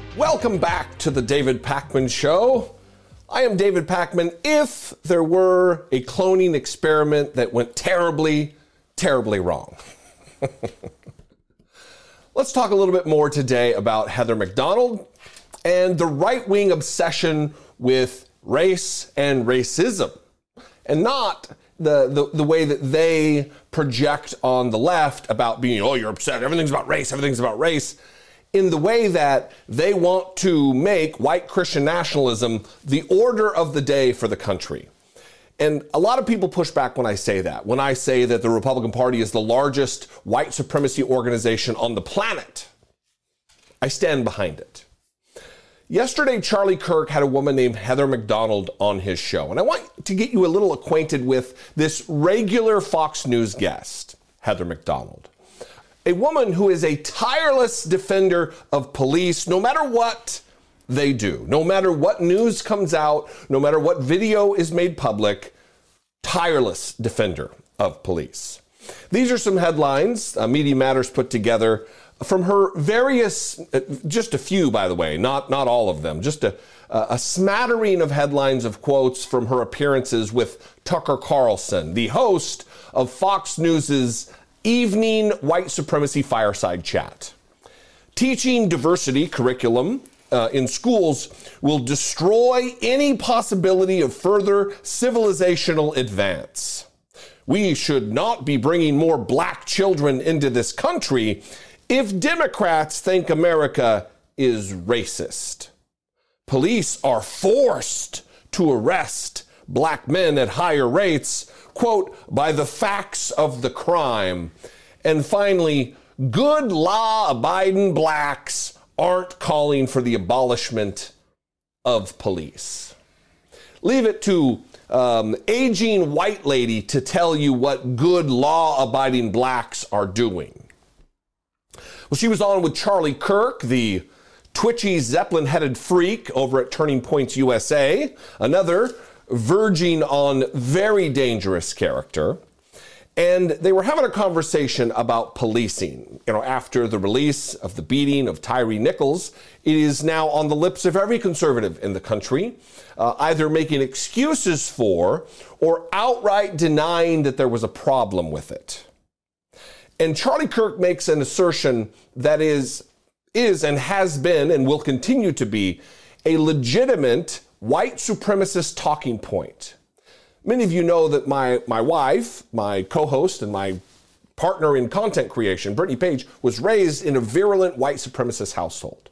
Welcome back to the David Pakman Show. I am David Pakman. If there were a cloning experiment that went terribly, terribly wrong. Let's talk a little bit more today about Heather Mac Donald and the right-wing obsession with race and racism, and not the way that they project on the left about being, oh, you're upset, everything's about race, in the way that they want to make white Christian nationalism the order of the day for the country. And a lot of people push back when I say that the Republican Party is the largest white supremacy organization on the planet. I stand behind it. Yesterday, Charlie Kirk had a woman named Heather Mac Donald on his show. And I want to get you a little acquainted with this regular Fox News guest, Heather Mac Donald. A woman who is a tireless defender of police, no matter what they do, no matter what news comes out, no matter what video is made public, tireless defender of police. These are some headlines Media Matters put together from her various, just a few, by the way, not all of them, just a smattering of headlines of quotes from her appearances with Tucker Carlson, the host of Fox News's evening white supremacy fireside chat. Teaching diversity curriculum in schools will destroy any possibility of further civilizational advance. We should not be bringing more black children into this country if Democrats think America is racist. Police are forced to arrest black men at higher rates, quote, by the facts of the crime. And finally, good law-abiding blacks aren't calling for the abolishment of police. Leave it to aging white lady to tell you what good law-abiding blacks are doing. Well, she was on with Charlie Kirk, the twitchy Zeppelin-headed freak over at Turning Points USA, another verging on very dangerous character. And they were having a conversation about policing. You know, after the release of the beating of Tyree Nichols, it is now on the lips of every conservative in the country, either making excuses for or outright denying that there was a problem with it. And Charlie Kirk makes an assertion that is and has been and will continue to be a legitimate white supremacist talking point. Many of you know that my wife, my co-host and my partner in content creation, Brittany Page, was raised in a virulent white supremacist household.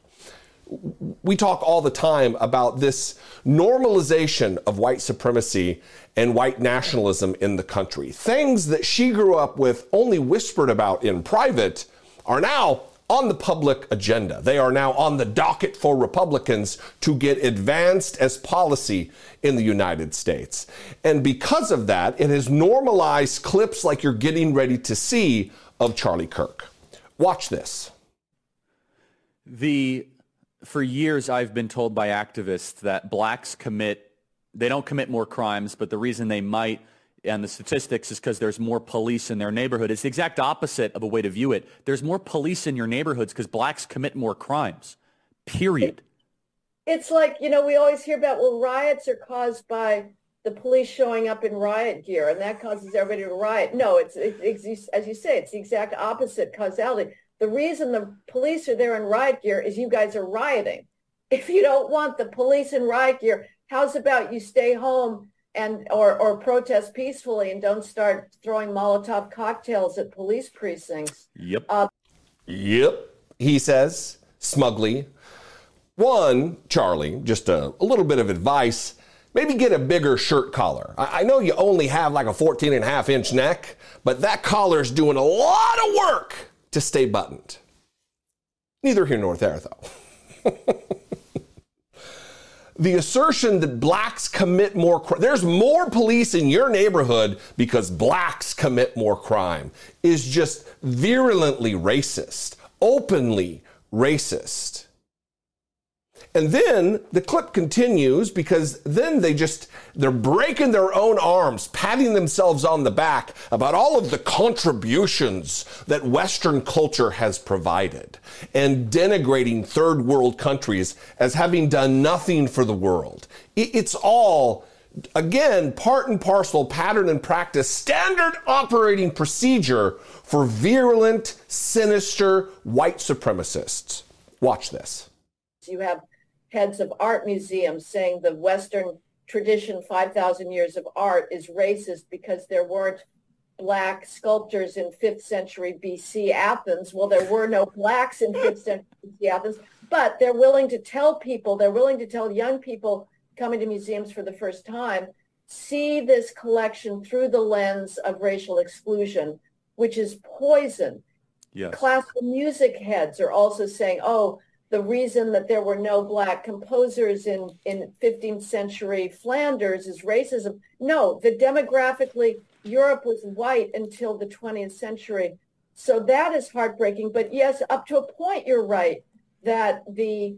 We talk all the time about this normalization of white supremacy and white nationalism in the country. Things that she grew up with, only whispered about in private, are now on the public agenda. They are now on the docket for Republicans to get advanced as policy in the United States. And because of that, it has normalized clips like you're getting ready to see of Charlie Kirk. Watch this. For years, I've been told by activists that blacks they don't commit more crimes, but the reason they might, and the statistics, is because there's more police in their neighborhood. It's the exact opposite of a way to view it. There's more police in your neighborhoods because blacks commit more crimes, period. It's like, we always hear about, riots are caused by the police showing up in riot gear, and that causes everybody to riot. No, it's as you say, it's the exact opposite causality. The reason the police are there in riot gear is you guys are rioting. If you don't want the police in riot gear, how's about you stay home and or protest peacefully and don't start throwing Molotov cocktails at police precincts? Yep. Yep, he says smugly. One, Charlie, just a little bit of advice, maybe get a bigger shirt collar. I know you only have like a 14.5-inch neck, but that collar's doing a lot of work to stay buttoned. Neither here nor there, though. The assertion that blacks commit more crime, there's more police in your neighborhood because blacks commit more crime, is just virulently racist, openly racist. And then the clip continues because then they're breaking their own arms, patting themselves on the back about all of the contributions that Western culture has provided and denigrating third world countries as having done nothing for the world. It's all, again, part and parcel, pattern and practice, standard operating procedure for virulent, sinister white supremacists. Watch this. You have heads of art museums saying the Western tradition, 5,000 years of art, is racist because there weren't black sculptors in 5th century BC Athens. Well, there were no blacks in 5th century BC Athens, but they're willing to tell young people coming to museums for the first time, see this collection through the lens of racial exclusion, which is poison. Yes. Classical music heads are also saying, the reason that there were no black composers in 15th century Flanders is racism. No, demographically, Europe was white until the 20th century. So that is heartbreaking. But yes, up to a point, you're right, that the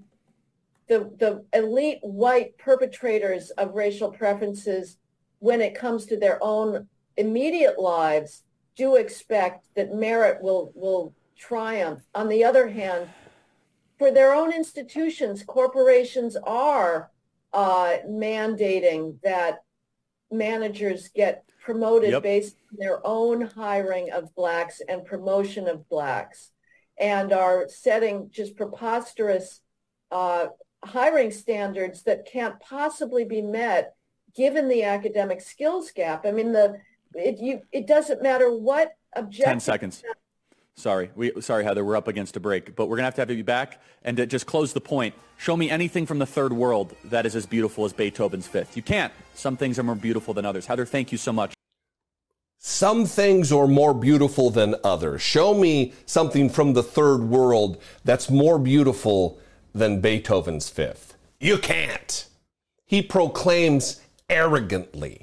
elite white perpetrators of racial preferences, when it comes to their own immediate lives, do expect that merit will triumph. On the other hand, for their own institutions, corporations are mandating that managers get promoted based on their own hiring of blacks and promotion of blacks, and are setting just preposterous hiring standards that can't possibly be met given the academic skills gap. I mean, it doesn't matter what objective. 10 seconds. Sorry, Heather, we're up against a break, but we're going to have you back. And to just close the point, show me anything from the third world that is as beautiful as Beethoven's Fifth. You can't. Some things are more beautiful than others. Heather, thank you so much. Some things are more beautiful than others. Show me something from the third world that's more beautiful than Beethoven's Fifth. You can't. He proclaims arrogantly.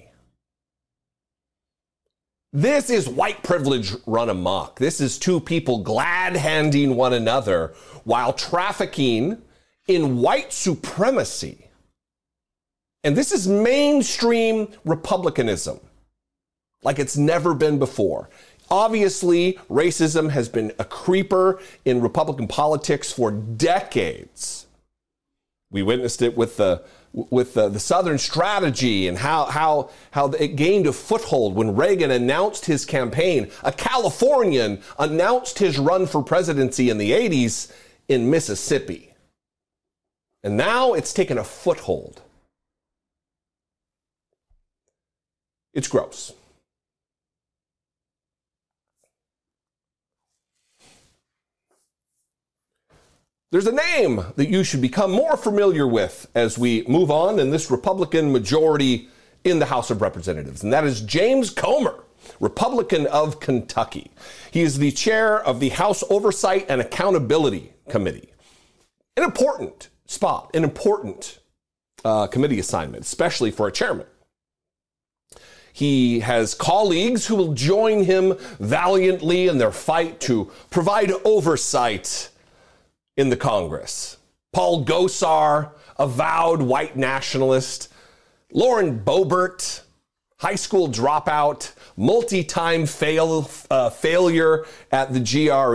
This is white privilege run amok. This is two people glad-handing one another while trafficking in white supremacy. And this is mainstream republicanism, like it's never been before. Obviously, racism has been a creeper in Republican politics for decades. We witnessed it with the Southern strategy and how it gained a foothold when Reagan announced his campaign. A Californian announced his run for presidency in the 80s in Mississippi. And now it's taken a foothold. It's gross. There's a name that you should become more familiar with as we move on in this Republican majority in the House of Representatives, and that is James Comer, Republican of Kentucky. He is the chair of the House Oversight and Accountability Committee. An important spot, an important committee assignment, especially for a chairman. He has colleagues who will join him valiantly in their fight to provide oversight in the Congress. Paul Gosar, avowed white nationalist. Lauren Boebert, high school dropout, multi-time failure at the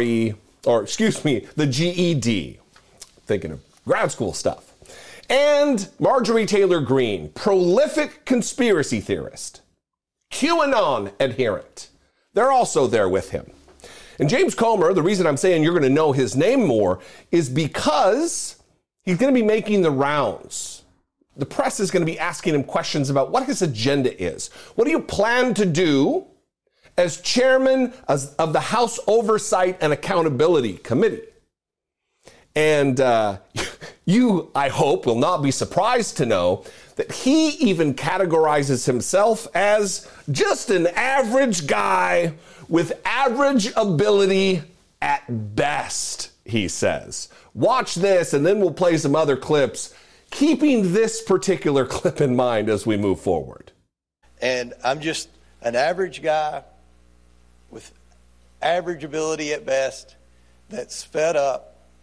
the GED. Thinking of grad school stuff. And Marjorie Taylor Greene, prolific conspiracy theorist, QAnon adherent. They're also there with him. And James Comer, the reason I'm saying you're going to know his name more is because he's going to be making the rounds. The press is going to be asking him questions about what his agenda is. What do you plan to do as chairman of the House Oversight and Accountability Committee? And you, I hope, will not be surprised to know that he even categorizes himself as just an average guy with average ability at best, he says. Watch this, and then we'll play some other clips, keeping this particular clip in mind as we move forward. And I'm just an average guy with average ability at best that's fed up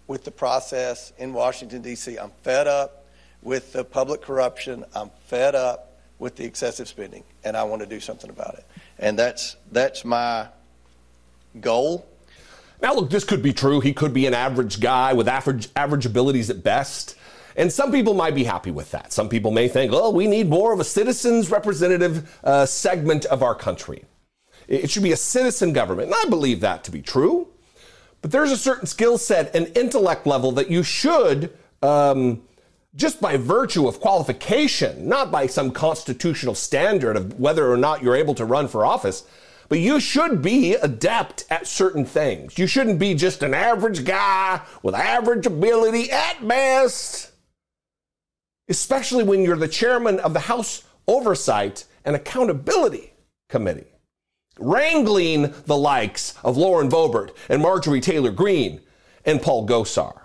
with the process in Washington, D.C. I'm fed up with the public corruption. I'm fed up with the excessive spending, and I want to do something about it. And that's my goal. Now, look, this could be true. He could be an average guy with average abilities at best. And some people might be happy with that. Some people may think, oh, we need more of a citizens representative segment of our country. It should be a citizen government. And I believe that to be true. But there's a certain skill set and intellect level that you should, just by virtue of qualification, not by some constitutional standard of whether or not you're able to run for office, but you should be adept at certain things. You shouldn't be just an average guy with average ability at best, especially when you're the chairman of the House Oversight and Accountability Committee, wrangling the likes of Lauren Boebert and Marjorie Taylor Greene and Paul Gosar.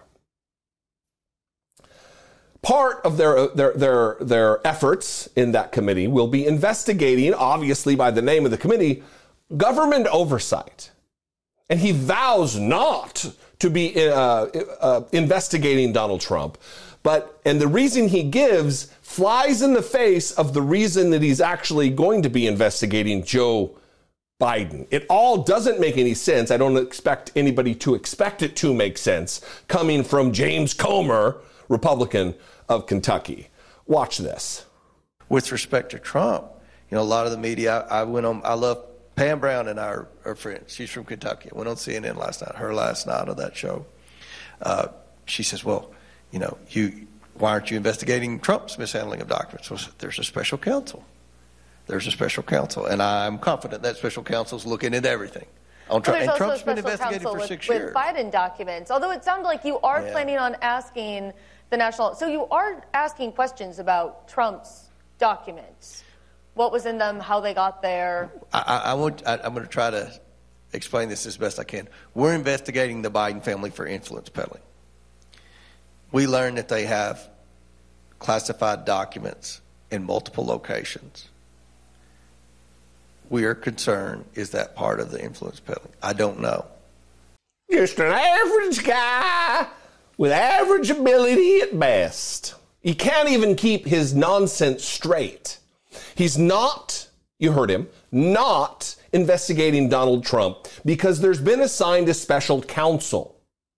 Part of their efforts in that committee will be investigating, obviously by the name of the committee, government oversight. And he vows not to be investigating Donald Trump. And the reason he gives flies in the face of the reason that he's actually going to be investigating Joe Biden. It all doesn't make any sense. I don't expect anybody to expect it to make sense coming from James Comer, Republican of Kentucky. Watch this. With respect to Trump, a lot of the media, I love Pam Brown and our friend. She's from Kentucky. I went on CNN last night of that show. She says, well, why aren't you investigating Trump's mishandling of documents? Well, there's a special counsel. And I'm confident that special counsel's looking into everything. On Trump. And Trump's been investigated for 6 years. With Biden documents, although it sounded like you are planning on asking the national, so you are asking questions about Trump's documents. What was in them, how they got there? I'm going to try to explain this as best I can. We're investigating the Biden family for influence peddling. We learned that they have classified documents in multiple locations. We are concerned, is that part of the influence peddling? I don't know. Just an average guy with average ability at best. He can't even keep his nonsense straight. He's not, you heard him, not investigating Donald Trump because there's been assigned a special counsel.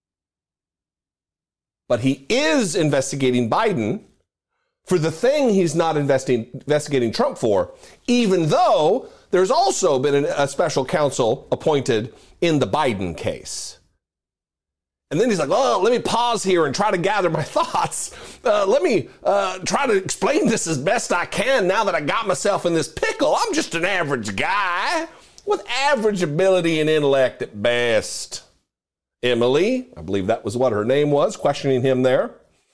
But he is investigating Biden for the thing he's not investigating Trump for, even though there's also been a special counsel appointed in the Biden case. And then he's like, oh, let me pause here and try to gather my thoughts. Let me try to explain this as best I can now that I got myself in this pickle. I'm just an average guy with average ability and intellect at best. Emily, I believe that was what her name was, questioning him there.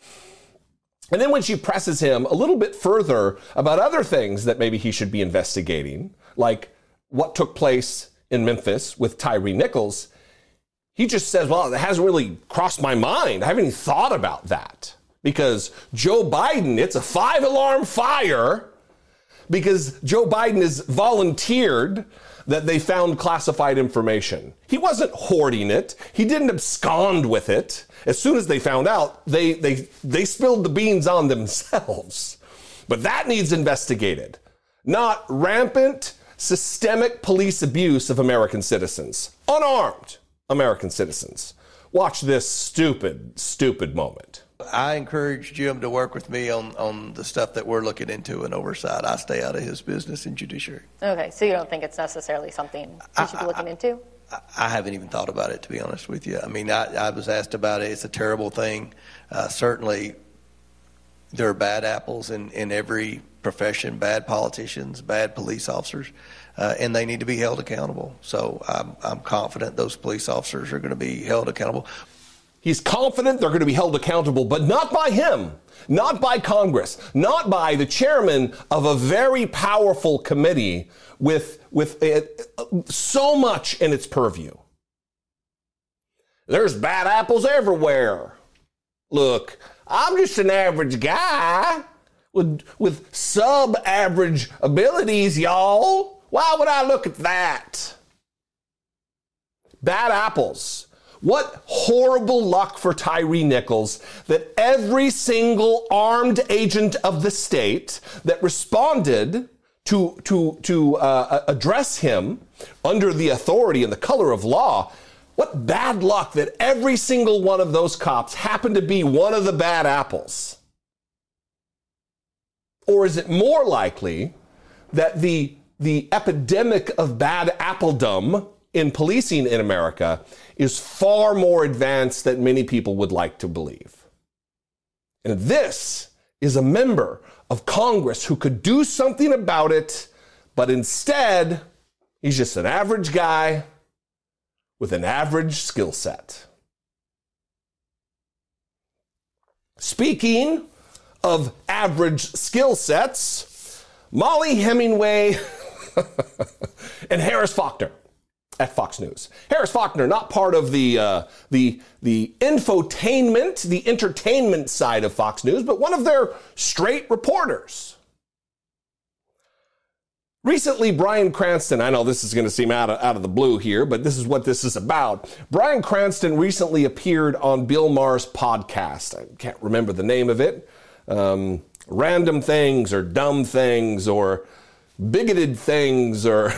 And then when she presses him a little bit further about other things that maybe he should be investigating, like what took place in Memphis with Tyree Nichols, he just says, well, it hasn't really crossed my mind. I haven't even thought about that. Because Joe Biden, it's a 5-alarm fire because Joe Biden has volunteered that they found classified information. He wasn't hoarding it. He didn't abscond with it. As soon as they found out, they spilled the beans on themselves. But that needs investigated. Not rampant, systemic police abuse of American citizens. Unarmed American citizens. Watch this stupid moment. I encourage Jim to work with me on the stuff that we're looking into and oversight. I stay out of his business in judiciary. Okay, so you don't think it's necessarily something we should be looking into? I haven't even thought about it, to be honest with you. I mean, I was asked about it. It's a terrible thing. Certainly, there are bad apples in every profession, bad politicians, bad police officers, and they need to be held accountable. So I'm confident those police officers are going to be held accountable. He's confident they're going to be held accountable, but not by him, not by Congress, not by the chairman of a very powerful committee with so much in its purview. There's bad apples everywhere. Look, I'm just an average guy with sub-average abilities, y'all. Why would I look at that? Bad apples. What horrible luck for Tyree Nichols that every single armed agent of the state that responded to address him under the authority and the color of law, what bad luck that every single one of those cops happened to be one of the bad apples. Or is it more likely that the epidemic of bad appledom in policing in America is far more advanced than many people would like to believe? And this is a member of Congress who could do something about it, but instead, he's just an average guy with an average skill set. Speaking of average skill sets, Mollie Hemingway and Harris Faulkner at Fox News. Harris Faulkner, not part of the infotainment, the entertainment side of Fox News, but one of their straight reporters. Recently, Bryan Cranston, I know this is going to seem out of the blue here, but this is what this is about. Bryan Cranston recently appeared on Bill Maher's podcast. I can't remember the name of it. Random Things or Dumb Things or Bigoted Things or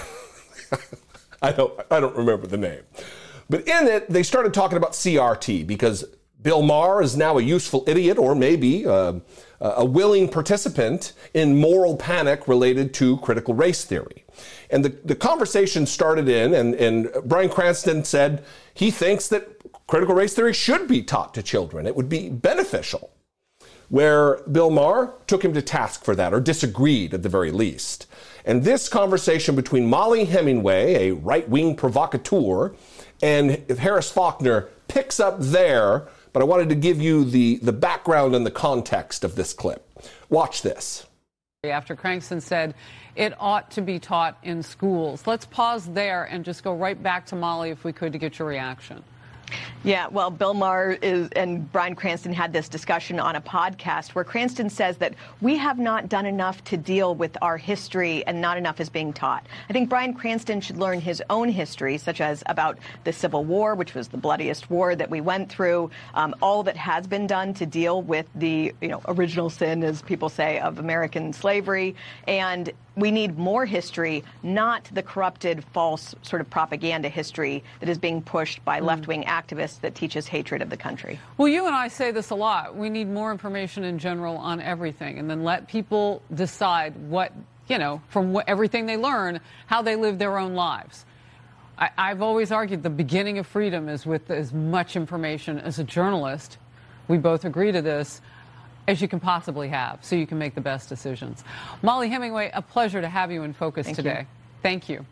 I don't remember the name. But in it, they started talking about CRT because Bill Maher is now a useful idiot or maybe a willing participant in moral panic related to critical race theory. And the conversation started and Bryan Cranston said he thinks that critical race theory should be taught to children. It would be beneficial. Where Bill Maher took him to task for that, or disagreed at the very least. And this conversation between Mollie Hemingway, a right-wing provocateur, and Harris Faulkner picks up there, but I wanted to give you the background and the context of this clip. Watch this. After Cranston said it ought to be taught in schools. Let's pause there and just go right back to Mollie, if we could, to get your reaction. Yeah, well, Bill Maher and Bryan Cranston had this discussion on a podcast where Cranston says that we have not done enough to deal with our history and not enough is being taught. I think Bryan Cranston should learn his own history, such as about the Civil War, which was the bloodiest war that we went through, all that has been done to deal with the original sin, as people say, of American slavery. And we need more history, not the corrupted, false sort of propaganda history that is being pushed by left-wing activists that teaches hatred of the country. Well, you and I say this a lot. We need more information in general on everything, and then let people decide what, from everything they learn, how they live their own lives. I've always argued the beginning of freedom is with as much information as a journalist. We both agree to this. As you can possibly have, so you can make the best decisions. Mollie Hemingway, a pleasure to have you in focus today. Thank you.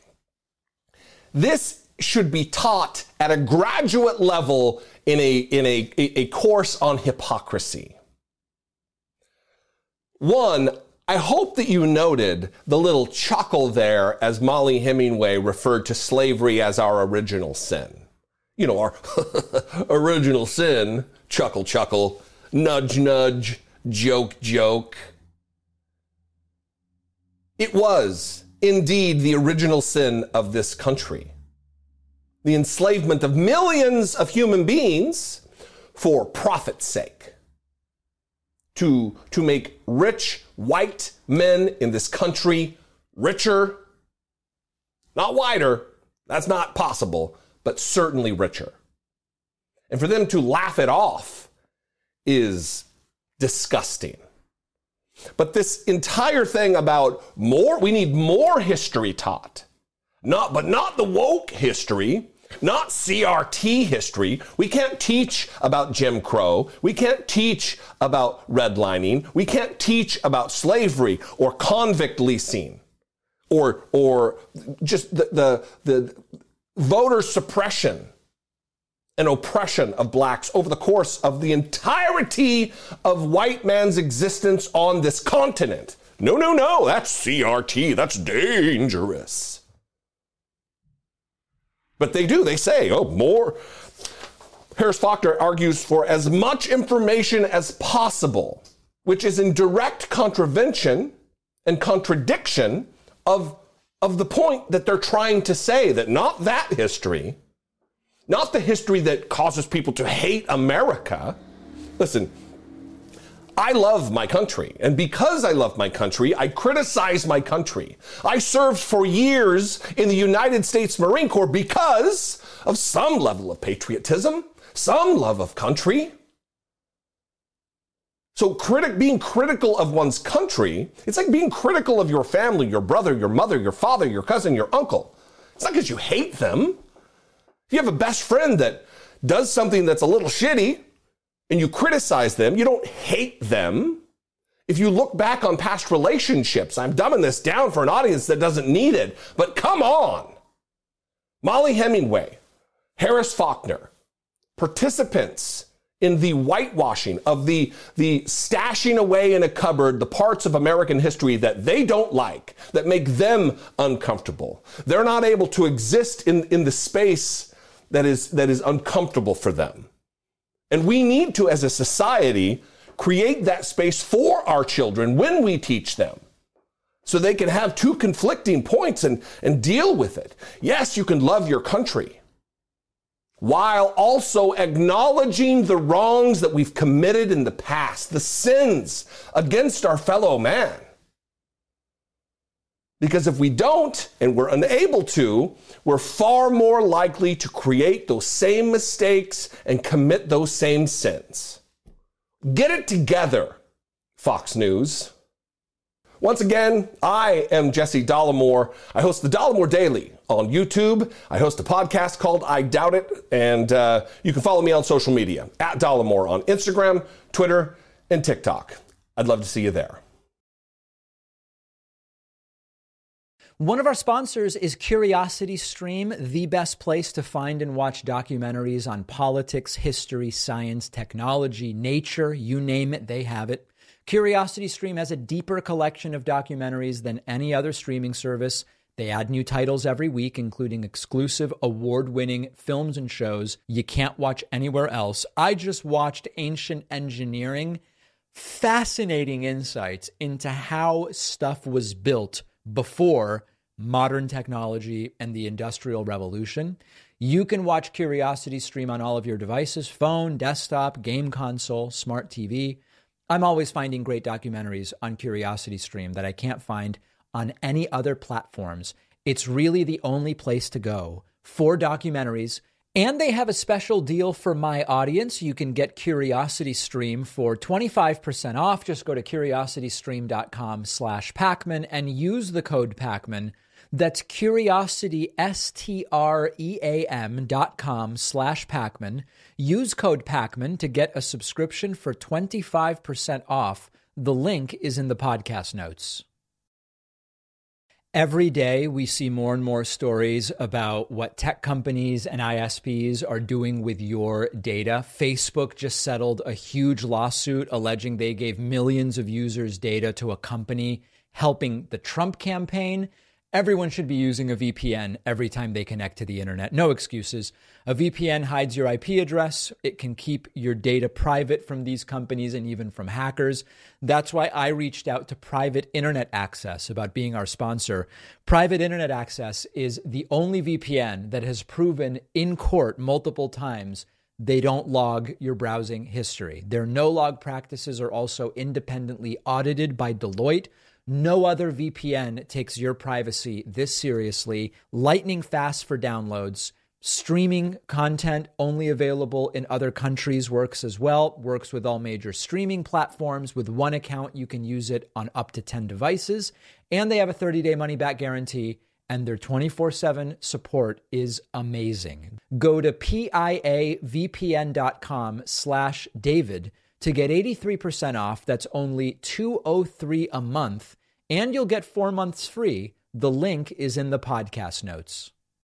This should be taught at a graduate level in a course on hypocrisy. One, I hope that you noted the little chuckle there as Mollie Hemingway referred to slavery as our original sin. Our original sin, chuckle, chuckle. Nudge, nudge, joke, joke. It was indeed the original sin of this country. The enslavement of millions of human beings for profit's sake. To make rich white men in this country richer, not whiter, that's not possible, but certainly richer. And for them to laugh it off is disgusting. But this entire thing about we need more history taught. Not the woke history, not CRT history. We can't teach about Jim Crow. We can't teach about redlining. We can't teach about slavery or convict leasing or just the voter suppression and oppression of blacks over the course of the entirety of white man's existence on this continent. No, that's CRT, that's dangerous. But they say, more. Harris Faulkner argues for as much information as possible, which is in direct contravention and contradiction of the point that they're trying to say, that not that history, not the history that causes people to hate America. Listen, I love my country, and because I love my country, I criticize my country. I served for years in the United States Marine Corps because of some level of patriotism, some love of country. So being critical of one's country, it's like being critical of your family, your brother, your mother, your father, your cousin, your uncle. It's not because you hate them. If you have a best friend that does something that's a little shitty and you criticize them, you don't hate them. If you look back on past relationships, I'm dumbing this down for an audience that doesn't need it, but come on. Molly Hemingway, Harris Faulkner, participants in the whitewashing of the stashing away in a cupboard the parts of American history that they don't like, that make them uncomfortable. They're not able to exist in the space that is uncomfortable for them. And we need to, as a society, create that space for our children when we teach them, so they can have two conflicting points and deal with it. Yes, you can love your country, while also acknowledging the wrongs that we've committed in the past, the sins against our fellow man. Because if we don't, and we're unable to, we're far more likely to create those same mistakes and commit those same sins. Get it together, Fox News. Once again, I am Jesse Dollemore. I host the Dollemore Daily on YouTube. I host a podcast called I Doubt It, and you can follow me on social media, at Dollemore on Instagram, Twitter, and TikTok. I'd love to see you there. One of our sponsors is CuriosityStream, the best place to find and watch documentaries on politics, history, science, technology, nature, you name it, they have it. CuriosityStream has a deeper collection of documentaries than any other streaming service. They add new titles every week, including exclusive award-winning films and shows you can't watch anywhere else. I just watched Ancient Engineering. Fascinating insights into how stuff was built before modern technology and the Industrial Revolution. You can watch CuriosityStream on all of your devices, phone, desktop, game console, smart TV. I'm always finding great documentaries on CuriosityStream that I can't find on any other platforms. It's really the only place to go for documentaries. And they have a special deal for my audience. You can get CuriosityStream for 25% off. Just go to curiositystream.com/Pacman and use the code Pacman. That's curiositystream.com/Pacman. Use code Pacman to get a subscription for 25% off. The link is in the podcast notes. Every day, we see more and more stories about what tech companies and ISPs are doing with your data. Facebook just settled a huge lawsuit alleging they gave millions of users' data to a company helping the Trump campaign. Everyone should be using a VPN every time they connect to the internet. No excuses. A VPN hides your IP address. It can keep your data private from these companies and even from hackers. That's why I reached out to Private Internet Access about being our sponsor. Private Internet Access is the only VPN that has proven in court multiple times they don't log your browsing history. Their no-log practices are also independently audited by Deloitte. No other VPN takes your privacy this seriously. Lightning fast for downloads. Streaming content only available in other countries works as well. Works with all major streaming platforms. With one account, you can use it on up to 10 devices. And they have a 30-day money-back guarantee. And their 24/7 support is amazing. Go to piavpn.com/David to get 83% off. That's only $203 a month, and you'll get 4 months free. The link is in the podcast notes.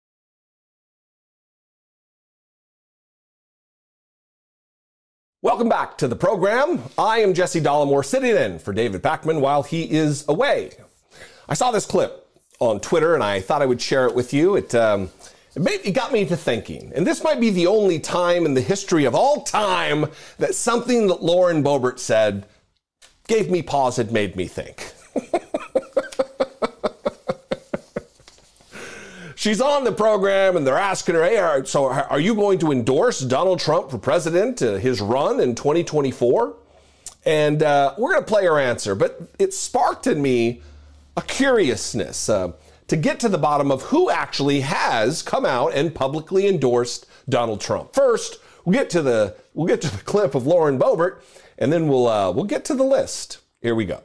Welcome back to the program. I am Jesse Dollemore, sitting in for David Pacman while he is away. I saw this clip on Twitter, and I thought I would share it with you. It got me to thinking, and this might be the only time in the history of all time that something that Lauren Boebert said gave me pause and made me think. she's on the program and they're asking her, hey, are you going to endorse Donald Trump for president, his run in 2024? And we're going to play her answer, but it sparked in me a curiousness to get to the bottom of who actually has come out and publicly endorsed Donald Trump. First, we'll get to the clip of Lauren Boebert, and then we'll get to the list. Here we go.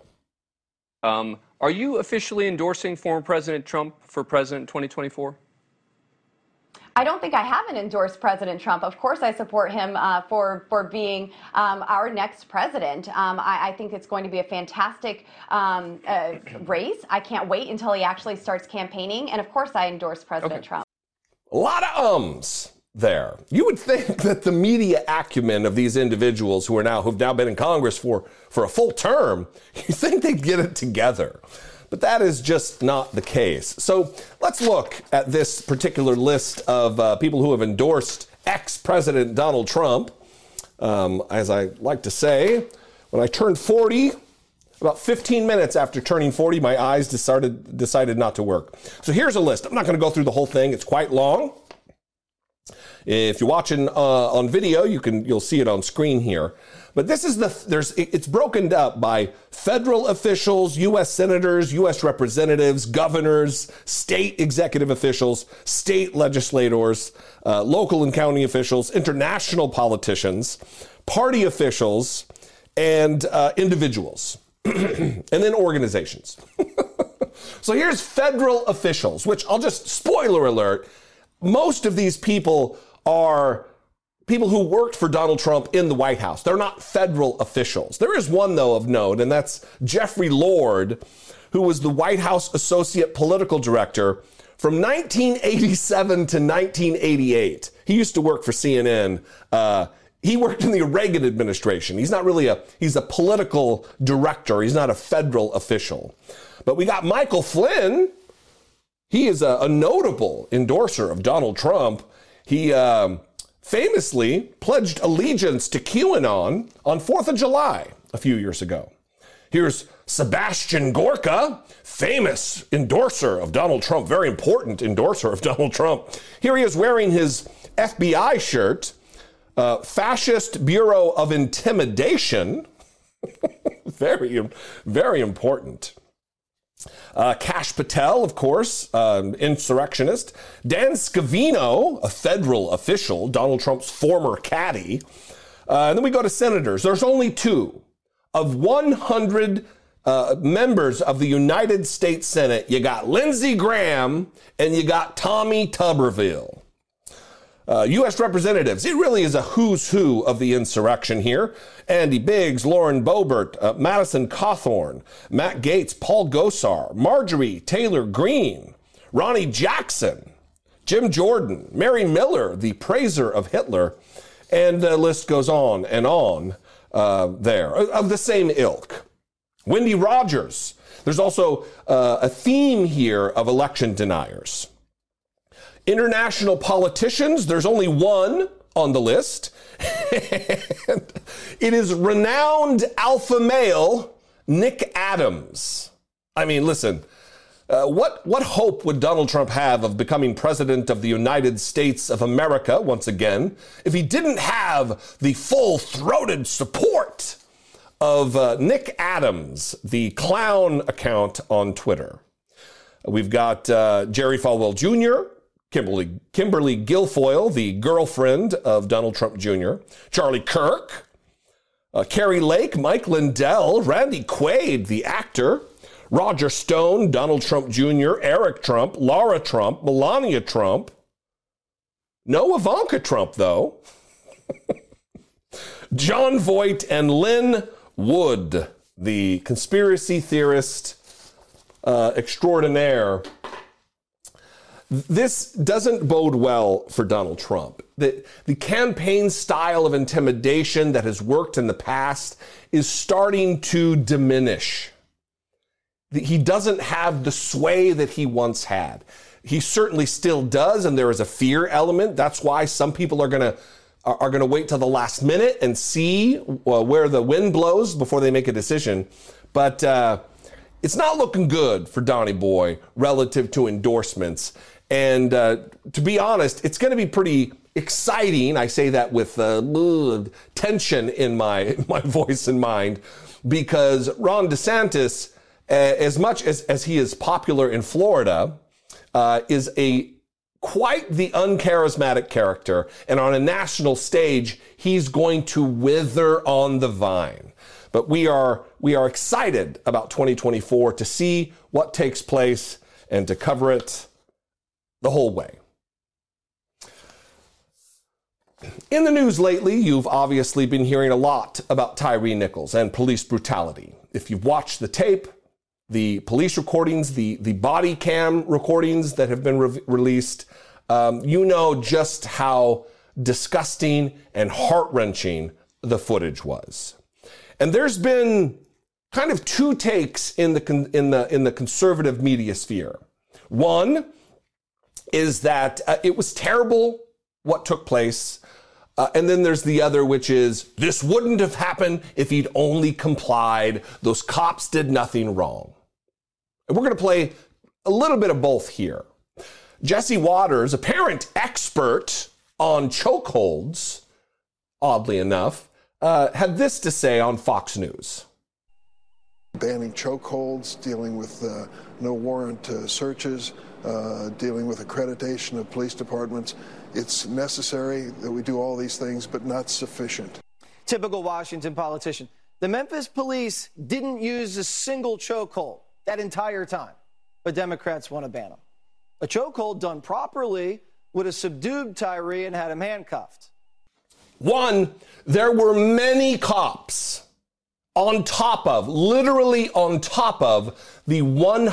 Are you officially endorsing former President Trump for president in 2024? I don't think I haven't endorsed President Trump. Of course, I support him for being our next president. I think it's going to be a fantastic race. I can't wait until he actually starts campaigning. And of course, I endorse President Trump. A lot of ums there. You would think that the media acumen of these individuals who've now been in Congress for a full term, you think they'd get it together. But that is just not the case. So let's look at this particular list of people who have endorsed ex-President Donald Trump. As I like to say, when I turned 40, about 15 minutes after turning 40, my eyes decided not to work. So here's a list. I'm not going to go through the whole thing. It's quite long. If you're watching on video, you'll see it on screen here. But this is it's broken up by federal officials, U.S. senators, U.S. representatives, governors, state executive officials, state legislators, local and county officials, international politicians, party officials, and individuals, and then organizations. So here's federal officials, which I'll just spoiler alert. Most of these people are people who worked for Donald Trump in the White House. They're not federal officials. There is one, though, of note, and that's Jeffrey Lord, who was the White House Associate Political Director from 1987 to 1988. He used to work for CNN. He worked in the Reagan administration. He's not really he's a political director. He's not a federal official. But we got Michael Flynn. He is a notable endorser of Donald Trump. He famously pledged allegiance to QAnon on 4th of July a few years ago. Here's Sebastian Gorka, famous endorser of Donald Trump, very important endorser of Donald Trump. Here he is wearing his FBI shirt, Fascist Bureau of Intimidation. Very, very important. Kash Patel, of course, insurrectionist. Dan Scavino, a federal official, Donald Trump's former caddy. And then we go to senators. There's only 2. Of 100 members of the United States Senate, you got Lindsey Graham and you got Tommy Tuberville. U.S. representatives, it really is a who's who of the insurrection here. Andy Biggs, Lauren Boebert, Madison Cawthorn, Matt Gaetz, Paul Gosar, Marjorie Taylor Greene, Ronnie Jackson, Jim Jordan, Mary Miller, the praiser of Hitler, and the list goes on and on there, of the same ilk. Wendy Rogers. There's also a theme here of election deniers. International politicians, there's only one on the list. And it is renowned alpha male Nick Adams. I mean, listen, what hope would Donald Trump have of becoming president of the United States of America once again if he didn't have the full-throated support of Nick Adams, the clown account on Twitter? We've got Jerry Falwell Jr., Kimberly Guilfoyle, the girlfriend of Donald Trump Jr., Charlie Kirk, Carrie Lake, Mike Lindell, Randy Quaid, the actor, Roger Stone, Donald Trump Jr., Eric Trump, Laura Trump, Melania Trump. No Ivanka Trump, though. John Voight and Lynn Wood, the conspiracy theorist extraordinaire. This doesn't bode well for Donald Trump. The campaign style of intimidation that has worked in the past is starting to diminish. He doesn't have the sway that he once had. He certainly still does, and there is a fear element. That's why some people are going to wait till the last minute and see where the wind blows before they make a decision. But it's not looking good for Donnie Boy relative to endorsements. And to be honest, it's going to be pretty exciting. I say that with tension in my voice and mind, because Ron DeSantis, as much as he is popular in Florida, is quite the uncharismatic character. And on a national stage, he's going to wither on the vine. But we are excited about 2024 to see what takes place and to cover it the whole way. In the news lately, you've obviously been hearing a lot about Tyre Nichols and police brutality. If you've watched the tape, the police recordings, the body cam recordings that have been released, you know just how disgusting and heart-wrenching the footage was. And there's been kind of two takes in the conservative media sphere. One is that it was terrible what took place. And then there's the other, which is this wouldn't have happened if he'd only complied. Those cops did nothing wrong. And we're going to play a little bit of both here. Jesse Watters, apparent expert on chokeholds, oddly enough, had this to say on Fox News. Banning chokeholds, dealing with no warrant searches, dealing with accreditation of police departments. It's necessary that we do all these things, but not sufficient. Typical Washington politician. The Memphis police didn't use a single chokehold that entire time, but Democrats want to ban them. A chokehold done properly would have subdued Tyre and had him handcuffed. One, there were many cops literally on top of the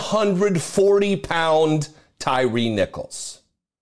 140-pound Tyre Nichols.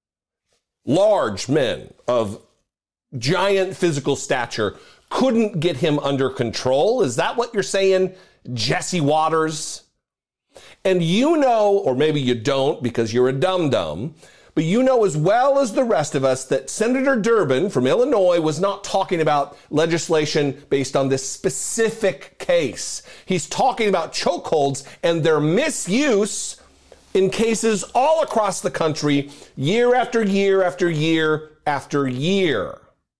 Large men of giant physical stature couldn't get him under control. Is that what you're saying, Jesse Watters? And you know, or maybe you don't because you're a dum-dum, but you know as well as the rest of us that Senator Durbin from Illinois was not talking about legislation based on this specific case. He's talking about chokeholds and their misuse in cases all across the country, year after year after year after year.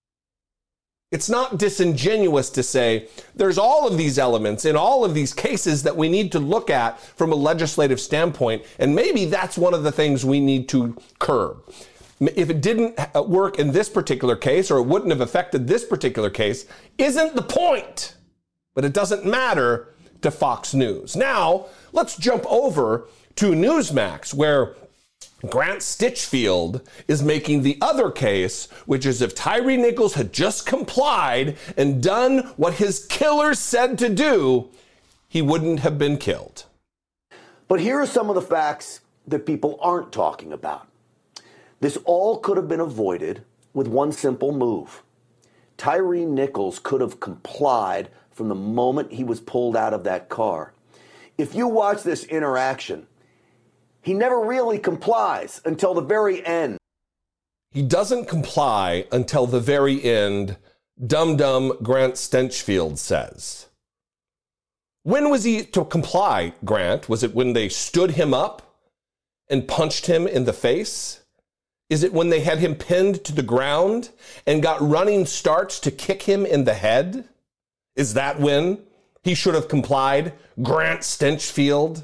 It's not disingenuous to say there's all of these elements in all of these cases that we need to look at from a legislative standpoint, and maybe that's one of the things we need to curb. If it didn't work in this particular case, or it wouldn't have affected this particular case, isn't the point. But it doesn't matter to Fox News. Now, let's jump over to Newsmax, where Grant Stinchfield is making the other case, which is if Tyre Nichols had just complied and done what his killers said to do, he wouldn't have been killed. But here are some of the facts that people aren't talking about. This all could have been avoided with one simple move. Tyre Nichols could have complied from the moment he was pulled out of that car. If you watch this interaction, he never really complies until the very end. He doesn't comply until the very end, dum-dum Grant Stinchfield says. When was he to comply, Grant? Was it when they stood him up and punched him in the face? Is it when they had him pinned to the ground and got running starts to kick him in the head? Is that when he should have complied, Grant Stinchfield?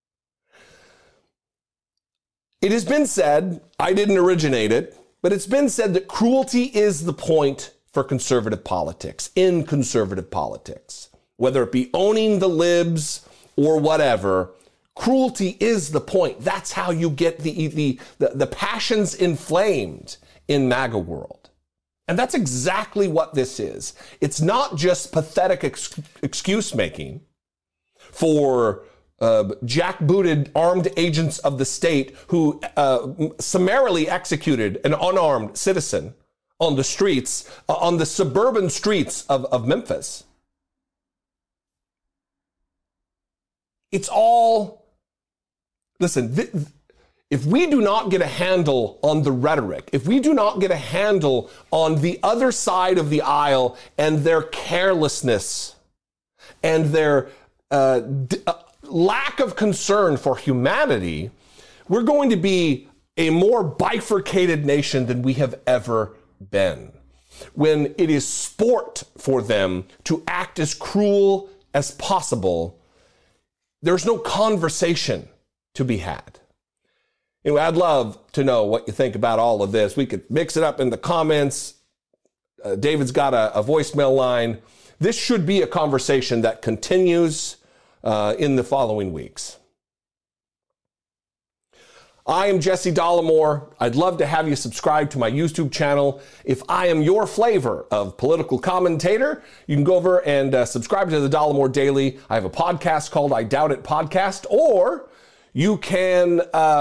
It has been said, I didn't originate it, but it's been said that cruelty is the point for conservative politics, in conservative politics. Whether it be owning the libs or whatever, cruelty is the point. That's how you get the passions inflamed in MAGA world. And that's exactly what this is. It's not just pathetic excuse making for jackbooted armed agents of the state who summarily executed an unarmed citizen on the streets, on the suburban streets of Memphis. It's all, listen, if we do not get a handle on the rhetoric, if we do not get a handle on the other side of the aisle and their carelessness and their lack of concern for humanity, we're going to be a more bifurcated nation than we have ever been, when it is sport for them to act as cruel as possible, there's no conversation to be had. Anyway, I'd love to know what you think about all of this. We could mix it up in the comments. David's got a voicemail line. This should be a conversation that continues in the following weeks. I am Jesse Dollemore. I'd love to have you subscribe to my YouTube channel. If I am your flavor of political commentator, you can go over and subscribe to the Dollemore Daily. I have a podcast called I Doubt It Podcast, or you can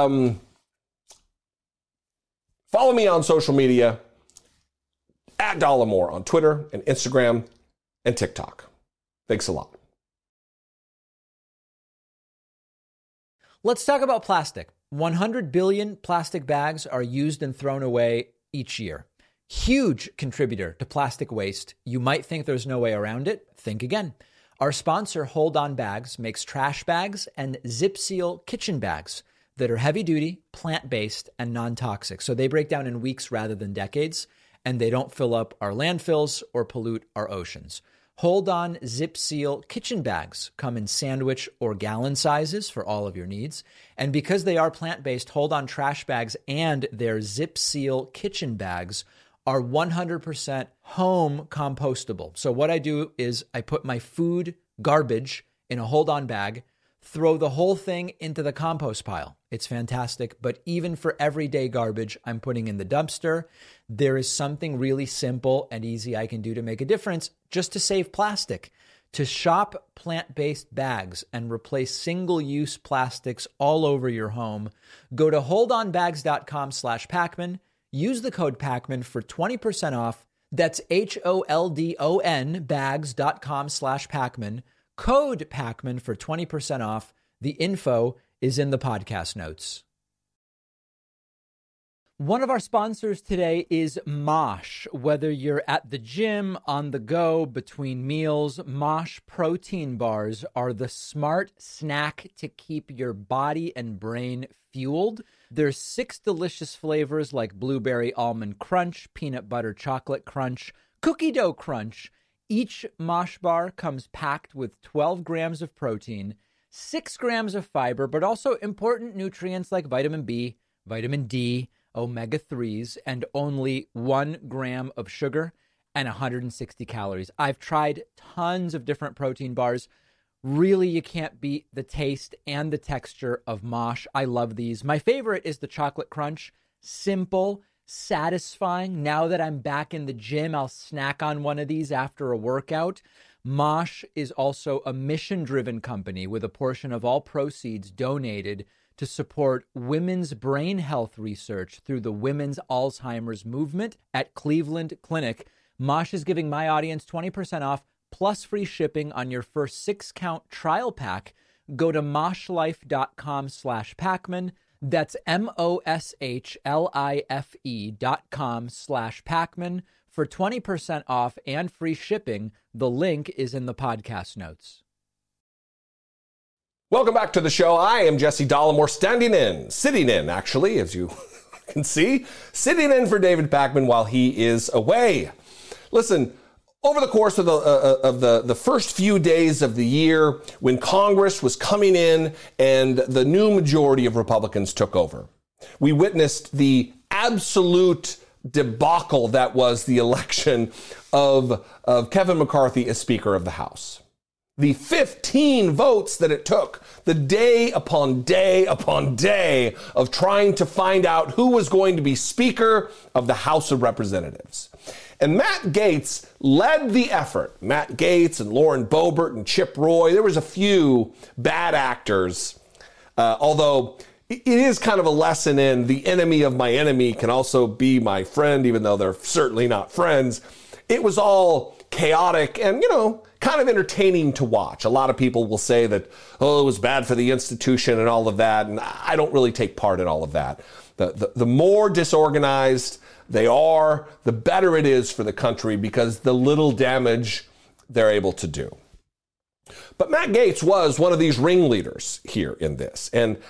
follow me on social media at Dollemore on Twitter and Instagram and TikTok. Thanks a lot. Let's talk about plastic. 100 billion plastic bags are used and thrown away each year. Huge contributor to plastic waste. You might think there's no way around it. Think again. Our sponsor, Hold On Bags, makes trash bags and Zip Seal kitchen bags that are heavy duty, plant-based, and non-toxic. So they break down in weeks rather than decades, and they don't fill up our landfills or pollute our oceans. Hold On Zip Seal kitchen bags come in sandwich or gallon sizes for all of your needs. And because they are plant-based, Hold On trash bags and their Zip Seal kitchen bags are 100% home compostable. So what I do is I put my food garbage in a Hold On bag, throw the whole thing into the compost pile. It's fantastic. But even for everyday garbage, I'm putting in the dumpster. There is something really simple and easy I can do to make a difference just to save plastic. To shop plant-based bags and replace single-use plastics all over your home, go to holdonbags.com/Pacman. Use the code Pacman for 20% off. That's HOLDON bags.com/Pacman. Code Pacman for 20% off. The info is in the podcast notes. One of our sponsors today is Mosh. Whether you're at the gym, on the go, between meals, Mosh protein bars are the smart snack to keep your body and brain fueled. There's 6 delicious flavors like blueberry almond crunch, peanut butter chocolate crunch, cookie dough crunch. Each Mosh bar comes packed with 12 grams of protein, 6 grams of fiber, but also important nutrients like vitamin B, vitamin D, omega-3s, and only 1 gram of sugar and 160 calories. I've tried tons of different protein bars. Really, you can't beat the taste and the texture of Mosh. I love these. My favorite is the chocolate crunch. Simple, satisfying. Now that I'm back in the gym, I'll snack on one of these after a workout. Mosh is also a mission-driven company with a portion of all proceeds donated to support women's brain health research through the Women's Alzheimer's Movement at Cleveland Clinic. Mosh is giving my audience 20% off plus free shipping on your first 6-count trial pack. Go to moshlife.com/Pacman. That's MOSHLIFE.com/Pacman for 20% off and free shipping. The link is in the podcast notes. Welcome back to the show. I am Jesse Dollemore, sitting in, actually, as you can see, sitting in for David Pacman while he is away. Listen, over the course of the first few days of the year, when Congress was coming in and the new majority of Republicans took over, we witnessed the absolute debacle that was the election of Kevin McCarthy as Speaker of the House. The 15 votes that it took, the day upon day upon day of trying to find out who was going to be Speaker of the House of Representatives. And Matt Gaetz led the effort. Matt Gaetz and Lauren Boebert and Chip Roy. There was a few bad actors, although it is kind of a lesson in the enemy of my enemy can also be my friend, even though they're certainly not friends. It was all chaotic and, kind of entertaining to watch. A lot of people will say that, it was bad for the institution and all of that. And I don't really take part in all of that. The more disorganized they are, the better it is for the country because the little damage they're able to do. But Matt Gaetz was one of these ringleaders here in this. And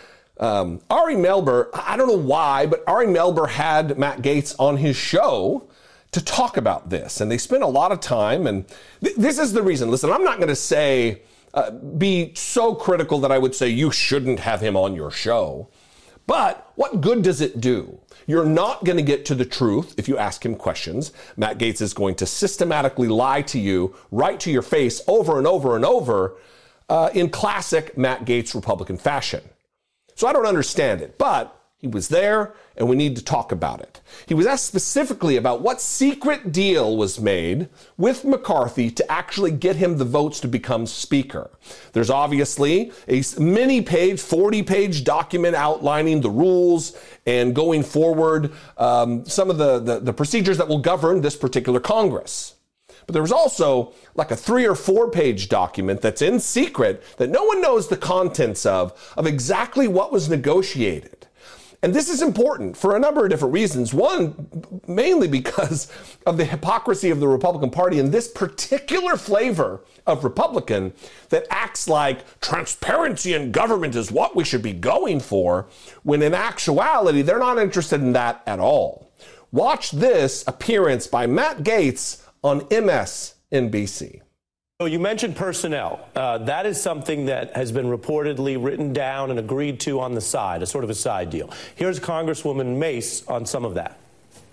Ari Melber, I don't know why, but Ari Melber had Matt Gaetz on his show to talk about this. And they spent a lot of time. And this is the reason. Listen, I'm not going to say, be so critical that I would say you shouldn't have him on your show. But what good does it do? You're not going to get to the truth if you ask him questions. Matt Gaetz is going to systematically lie to you right to your face over and over and over in classic Matt Gaetz Republican fashion. So I don't understand it, but he was there and we need to talk about it. He was asked specifically about what secret deal was made with McCarthy to actually get him the votes to become speaker. There's obviously a many-page, 40-page document outlining the rules and going forward some of the procedures that will govern this particular Congress. But there was also like a 3 or 4 page document that's in secret that no one knows the contents of exactly what was negotiated. And this is important for a number of different reasons. One, mainly because of the hypocrisy of the Republican Party and this particular flavor of Republican that acts like transparency in government is what we should be going for, when in actuality, they're not interested in that at all. Watch this appearance by Matt Gaetz on MSNBC. So you mentioned personnel. That is something that has been reportedly written down and agreed to on the side, a sort of a side deal. Here's Congresswoman Mace on some of that.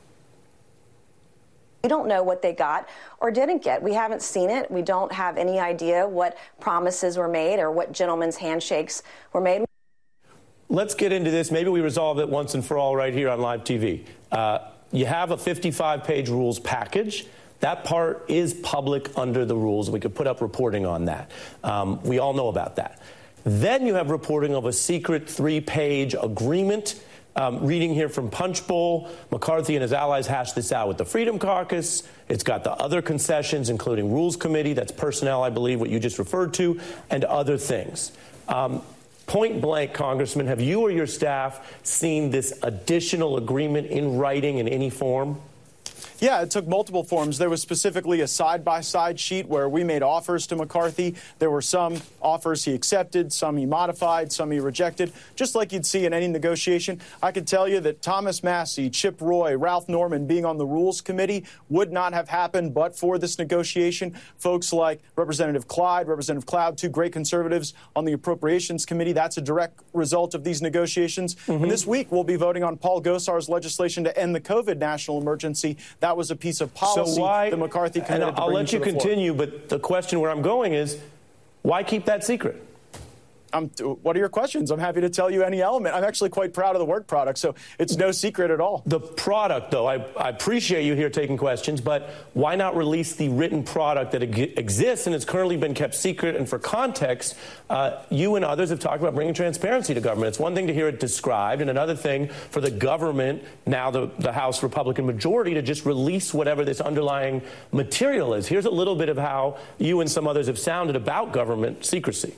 We don't know what they got or didn't get. We haven't seen it. We don't have any idea what promises were made or what gentlemen's handshakes were made. Let's get into this. Maybe we resolve it once and for all right here on live TV. You have a 55-page rules package. That part is public under the rules. We could put up reporting on that. We all know about that. Then you have reporting of a secret 3-page agreement. Reading here from Punchbowl, McCarthy and his allies hashed this out with the Freedom Caucus. It's got the other concessions, including Rules Committee, that's personnel, I believe, what you just referred to, and other things. Point blank, Congressman, have you or your staff seen this additional agreement in writing in any form? Yeah, it took multiple forms. There was specifically a side-by-side sheet where we made offers to McCarthy. There were some offers he accepted, some he modified, some he rejected, just like you'd see in any negotiation. I can tell you that Thomas Massie, Chip Roy, Ralph Norman being on the Rules Committee would not have happened but for this negotiation. Folks like Representative Clyde, Representative Cloud, 2 great conservatives on the Appropriations Committee. That's a direct result of these negotiations. And this week, we'll be voting on Paul Gosar's legislation to end the COVID national emergency. That was a piece of policy that McCarthy committed to bring to the floor. I'll let you continue, but the question where I'm going is, why keep that secret? What are your questions? I'm happy to tell you any element. I'm actually quite proud of the work product, so it's no secret at all. The product, though, I appreciate you here taking questions, but why not release the written product that exists and has currently been kept secret? And for context, you and others have talked about bringing transparency to government. It's one thing to hear it described, and another thing for the government, now the House Republican majority, to just release whatever this underlying material is. Here's a little bit of how you and some others have sounded about government secrecy.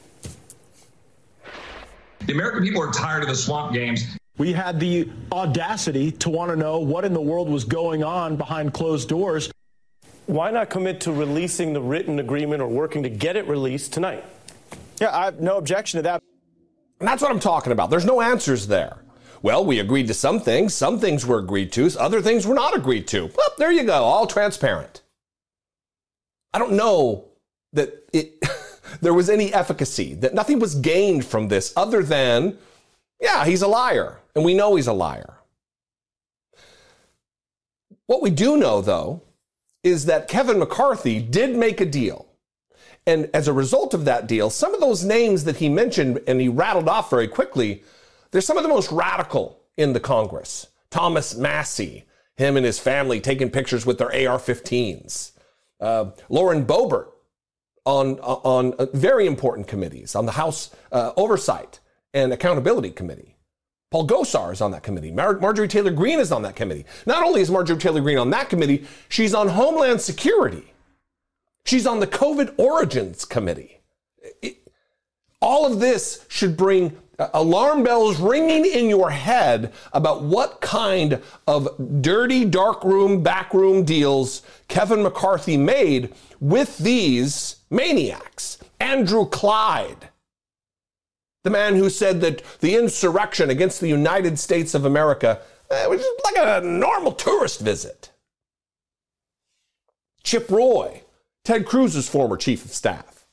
The American people are tired of the swamp games. We had the audacity to want to know what in the world was going on behind closed doors. Why not commit to releasing the written agreement or working to get it released tonight? Yeah, I have no objection to that. And that's what I'm talking about. There's no answers there. Well, we agreed to some things were agreed to, other things were not agreed to. Well, there you go, all transparent. I don't know that there was any efficacy, that nothing was gained from this other than, yeah, he's a liar, and we know he's a liar. What we do know, though, is that Kevin McCarthy did make a deal. And as a result of that deal, some of those names that he mentioned and he rattled off very quickly, they're some of the most radical in the Congress. Thomas Massie, him and his family taking pictures with their AR-15s. Lauren Boebert, on very important committees, on the House Oversight and Accountability Committee. Paul Gosar is on that committee. Marjorie Taylor Greene is on that committee. Not only is Marjorie Taylor Greene on that committee, she's on Homeland Security. She's on the COVID Origins Committee. All of this should bring alarm bells ringing in your head about what kind of dirty, dark room, backroom deals Kevin McCarthy made with these maniacs. Andrew Clyde, The man who said that the insurrection against the United States of America was just like a normal tourist visit. Chip Roy, Ted Cruz's former chief of staff.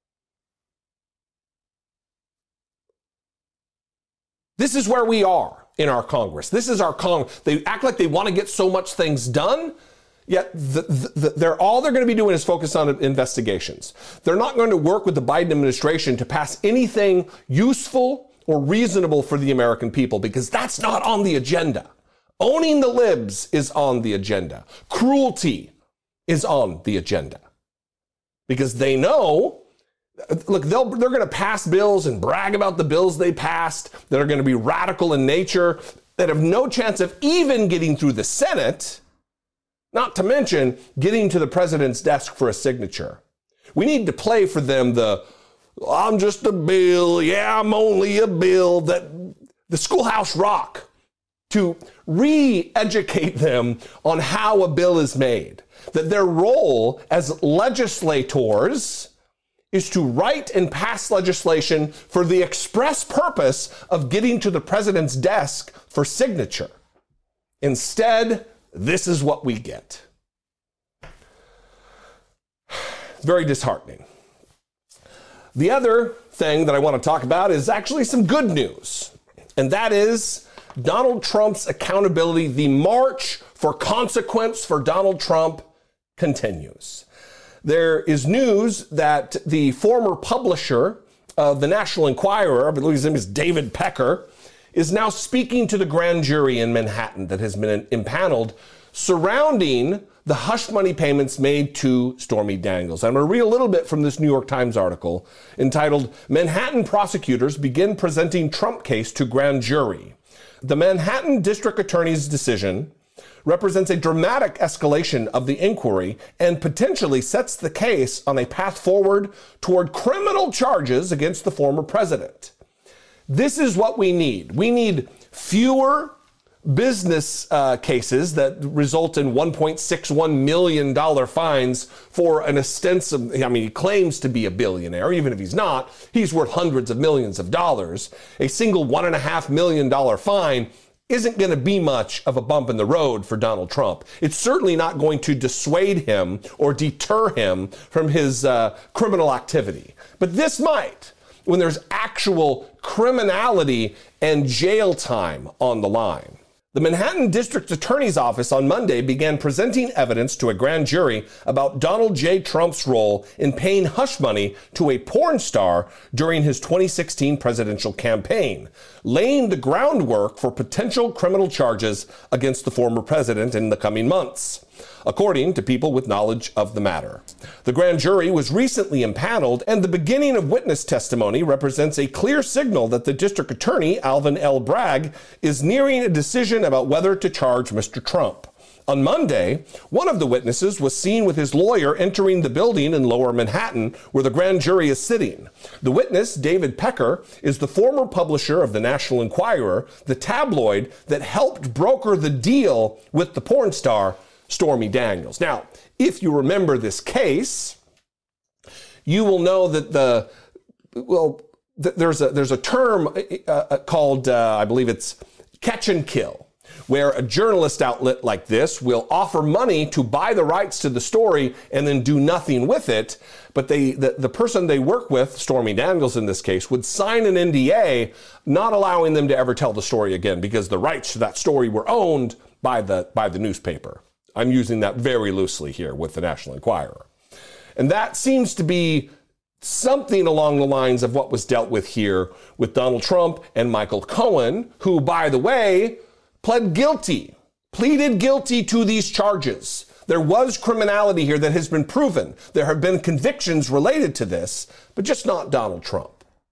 This is where we are in our Congress. This is our Congress. They act like they want to get so much things done, yet all they're going to be doing is focus on investigations. They're not going to work with the Biden administration to pass anything useful or reasonable for the American people, because that's not on the agenda. Owning the libs is on the agenda. Cruelty is on the agenda. Because they know, look, they're going to pass bills and brag about the bills they passed that are going to be radical in nature, that have no chance of even getting through the Senate, not to mention getting to the president's desk for a signature. We need to play for them I'm just a bill, yeah, I'm only a bill, that the Schoolhouse Rock, to re-educate them on how a bill is made. That their role as legislators is to write and pass legislation for the express purpose of getting to the president's desk for signature. Instead, this is what we get. Very disheartening. The other thing that I want to talk about is actually some good news, and that is Donald Trump's accountability. The march for consequence for Donald Trump continues. There is news that the former publisher of the National Enquirer, I believe his name is David Pecker, is now speaking to the grand jury in Manhattan that has been impaneled surrounding the hush money payments made to Stormy Daniels. I'm going to read a little bit from this New York Times article entitled, "Manhattan Prosecutors Begin Presenting Trump Case to Grand Jury." The Manhattan District Attorney's decision represents a dramatic escalation of the inquiry and potentially sets the case on a path forward toward criminal charges against the former president. This is what we need. We need fewer business cases that result in $1.61 million fines for an ostensive, he claims to be a billionaire. Even if he's not, he's worth hundreds of millions of dollars. A single $1.5 million fine isn't going to be much of a bump in the road for Donald Trump. It's certainly not going to dissuade him or deter him from his criminal activity. But this might, when there's actual criminality and jail time on the line. The Manhattan District Attorney's Office on Monday began presenting evidence to a grand jury about Donald J. Trump's role in paying hush money to a porn star during his 2016 presidential campaign, laying the groundwork for potential criminal charges against the former president in the coming months, according to people with knowledge of the matter. The grand jury was recently impaneled, and the beginning of witness testimony represents a clear signal that the district attorney, Alvin L. Bragg, is nearing a decision about whether to charge Mr. Trump. On Monday, one of the witnesses was seen with his lawyer entering the building in Lower Manhattan where the grand jury is sitting. The witness, David Pecker, is the former publisher of the National Enquirer, the tabloid that helped broker the deal with the porn star Stormy Daniels. Now, if you remember this case, you will know that there's a term called, I believe it's catch and kill, where a journalist outlet like this will offer money to buy the rights to the story and then do nothing with it. But the person they work with, Stormy Daniels in this case, would sign an NDA, not allowing them to ever tell the story again because the rights to that story were owned by the newspaper. I'm using that very loosely here with the National Enquirer. And that seems to be something along the lines of what was dealt with here with Donald Trump and Michael Cohen, who, by the way, pleaded guilty to these charges. There was criminality here that has been proven. There have been convictions related to this, but just not Donald Trump.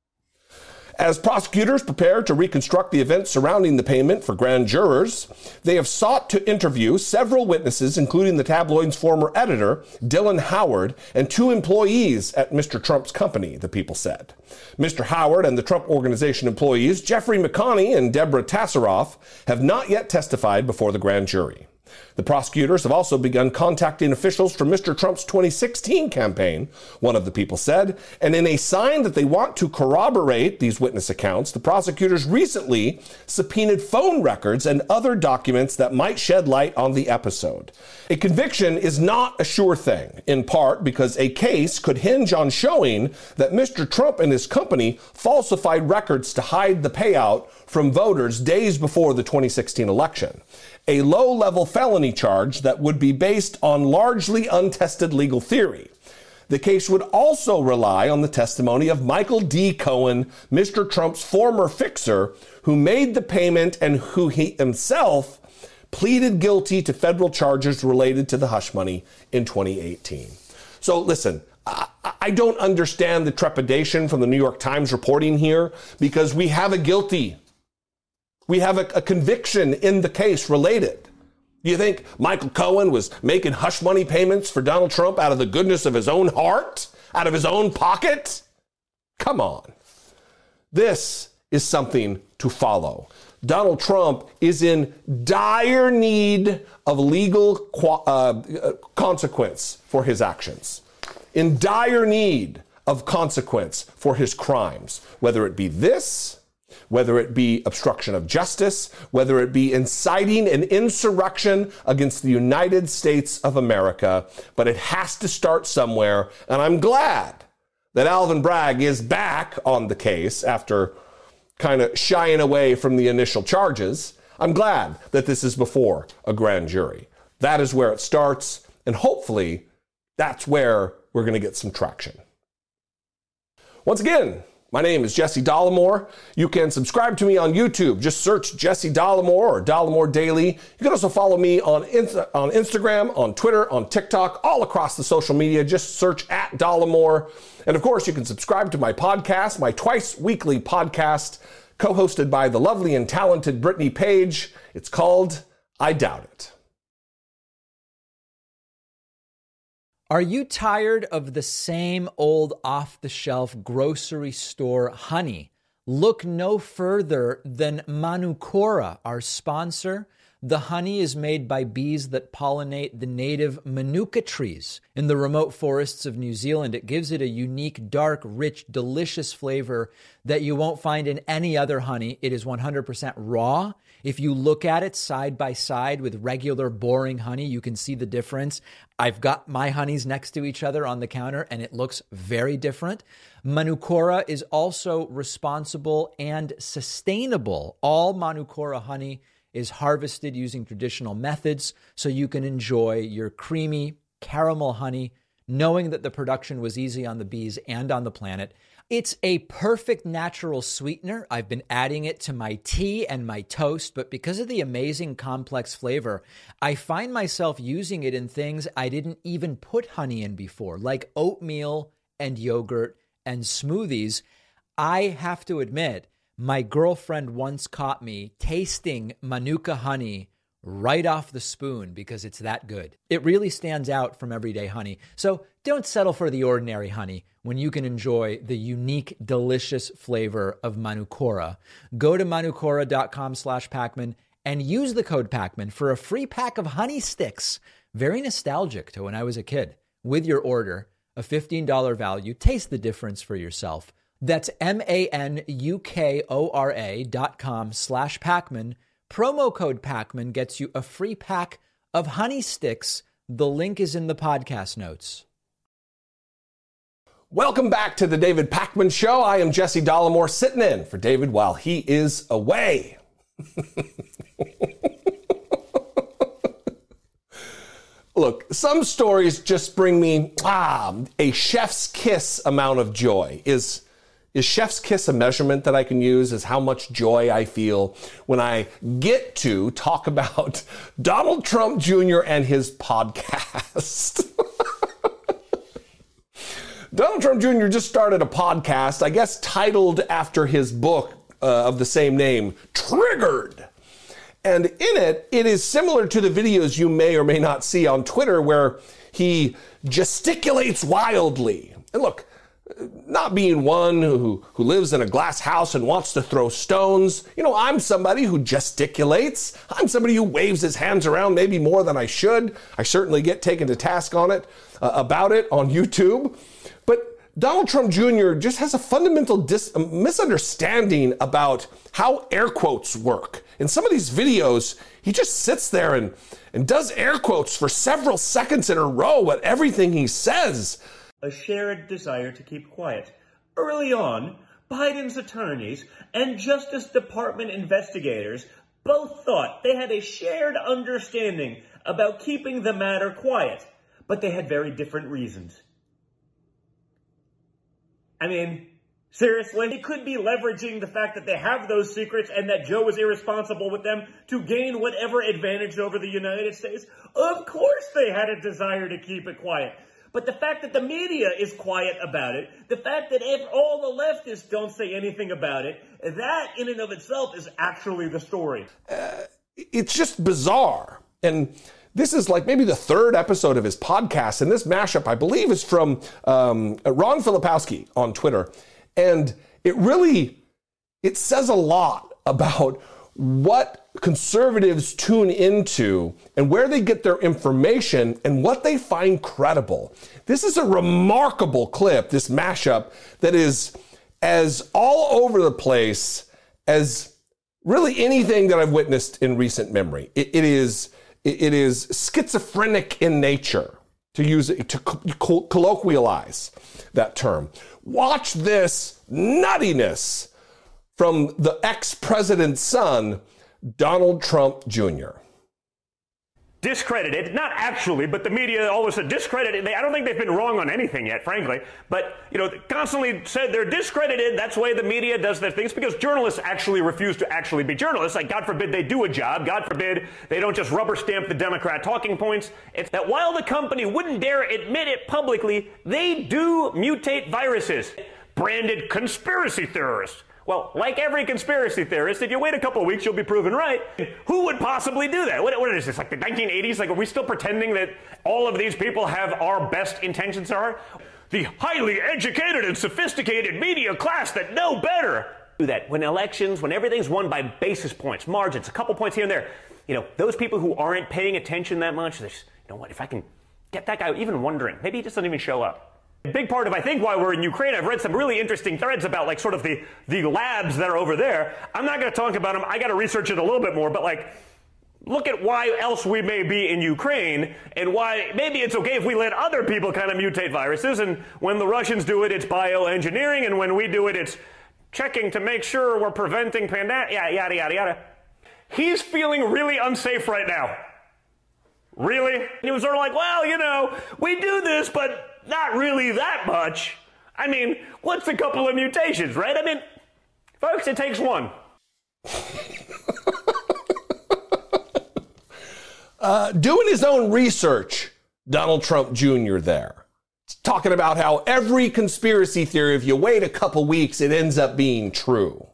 As prosecutors prepare to reconstruct the events surrounding the payment for grand jurors, they have sought to interview several witnesses, including the tabloid's former editor, Dylan Howard, and 2 employees at Mr. Trump's company, the People said. Mr. Howard and the Trump Organization employees, Jeffrey McConney and Deborah Tassaroff, have not yet testified before the grand jury. The prosecutors have also begun contacting officials from Mr. Trump's 2016 campaign, one of the people said, and in a sign that they want to corroborate these witness accounts, the prosecutors recently subpoenaed phone records and other documents that might shed light on the episode. A conviction is not a sure thing, in part because a case could hinge on showing that Mr. Trump and his company falsified records to hide the payout from voters days before the 2016 election. A low-level felony charge that would be based on largely untested legal theory. The case would also rely on the testimony of Michael D. Cohen, Mr. Trump's former fixer, who made the payment and who he himself pleaded guilty to federal charges related to the hush money in 2018. So listen, I don't understand the trepidation from the New York Times reporting here because we have a guilty. We have a conviction in the case related. Do you think Michael Cohen was making hush money payments for Donald Trump out of the goodness of his own heart, out of his own pocket? Come on. This is something to follow. Donald Trump is in dire need of legal consequence for his actions. In dire need of consequence for his crimes, whether it be this, whether it be obstruction of justice, whether it be inciting an insurrection against the United States of America. But it has to start somewhere, and I'm glad that Alvin Bragg is back on the case after kind of shying away from the initial charges. I'm glad that this is before a grand jury. That is where it starts, and hopefully that's where we're going to get some traction. Once again, my name is Jesse Dollemore. You can subscribe to me on YouTube. Just search Jesse Dollemore or Dollemore Daily. You can also follow me on Instagram, on Twitter, on TikTok, all across the social media. Just search at Dollemore. And of course, you can subscribe to my podcast, my twice-weekly podcast, co-hosted by the lovely and talented Brittany Page. It's called I Doubt It. Are you tired of the same old off-the-shelf grocery store honey? Look no further than Manukora, our sponsor. The honey is made by bees that pollinate the native manuka trees in the remote forests of New Zealand. It gives it a unique, dark, rich, delicious flavor that you won't find in any other honey. It is 100% raw. If you look at it side by side with regular boring honey, you can see the difference. I've got my honeys next to each other on the counter, and it looks very different. Manukora is also responsible and sustainable. All Manukora honey is harvested using traditional methods, so you can enjoy your creamy caramel honey, knowing that the production was easy on the bees and on the planet. It's a perfect natural sweetener. I've been adding it to my tea and my toast, but because of the amazing complex flavor, I find myself using it in things I didn't even put honey in before, like oatmeal and yogurt and smoothies. I have to admit, my girlfriend once caught me tasting Manuka honey right off the spoon because it's that good. It really stands out from everyday honey. So don't settle for the ordinary honey when you can enjoy the unique, delicious flavor of Manukora. Go to manukora.com/Pacman and use the code Pacman for a free pack of honey sticks. Very nostalgic to when I was a kid. With your order, a $15 value. Taste the difference for yourself. That's manukora.com/Pacman. Promo code Pacman gets you a free pack of honey sticks. The link is in the podcast notes. Welcome back to the David Pacman Show. I am Jesse Dollemore, sitting in for David while he is away. Look, some stories just bring me a chef's kiss amount of joy. Is chef's kiss a measurement that I can use as how much joy I feel when I get to talk about Donald Trump Jr. and his podcast? Donald Trump Jr. just started a podcast, I guess titled after his book of the same name, Triggered. And in it, it is similar to the videos you may or may not see on Twitter where he gesticulates wildly. And look, not not being one who lives in a glass house and wants to throw stones. I'm somebody who gesticulates. I'm somebody who waves his hands around maybe more than I should. I certainly get taken to task on it, about it on YouTube. But Donald Trump Jr. just has a fundamental misunderstanding about how air quotes work. In some of these videos, he just sits there and does air quotes for several seconds in a row at everything he says. A shared desire to keep quiet. Early on, Biden's attorneys and Justice Department investigators both thought they had a shared understanding about keeping the matter quiet, but they had very different reasons. I mean, seriously? They could be leveraging the fact that they have those secrets and that Joe is irresponsible with them to gain whatever advantage over the United States. Of course they had a desire to keep it quiet. But the fact that the media is quiet about it, the fact that all the leftists don't say anything about it, that in and of itself is actually the story. It's just bizarre. And this is like maybe the third episode of his podcast. And this mashup, I believe, is from Ron Filipowski on Twitter. And it says a lot about what conservatives tune into and where they get their information and what they find credible. This is a remarkable clip, this mashup, that is as all over the place as really anything that I've witnessed in recent memory. It is schizophrenic in nature, to use it, to colloquialize that term. Watch this nuttiness from the ex-president's son, Donald Trump Jr. Discredited, not actually, but the media always said discredited. I don't think they've been wrong on anything yet, frankly. But, constantly said they're discredited. That's the way the media does their things, because journalists actually refuse to actually be journalists. Like, God forbid they do a job. God forbid they don't just rubber stamp the Democrat talking points. It's that while the company wouldn't dare admit it publicly, they do mutate viruses. Branded conspiracy theorists. Well, like every conspiracy theorist, if you wait a couple of weeks, you'll be proven right. Who would possibly do that? What is this, like the 1980s? Like, are we still pretending that all of these people have our best intentions are? The highly educated and sophisticated media class that know better. Do that when elections, when everything's won by basis points, margins, a couple points here and there. Those people who aren't paying attention that much, they're just, what, if I can get that guy even wondering, maybe he just doesn't even show up. A big part of, I think, why we're in Ukraine, I've read some really interesting threads about, like, sort of the labs that are over there. I'm not going to talk about them. I got to research it a little bit more. But, look at why else we may be in Ukraine and why maybe it's okay if we let other people kind of mutate viruses. And when the Russians do it, it's bioengineering. And when we do it, it's checking to make sure we're preventing pandemic, yada, yada, yada. He's feeling really unsafe right now. Really? And he was sort of like, well, we do this, but not really that much. I mean, what's a couple of mutations, right? I mean, folks, it takes one. Doing his own research, Donald Trump Jr. there. Talking about how every conspiracy theory, if you wait a couple weeks, it ends up being true.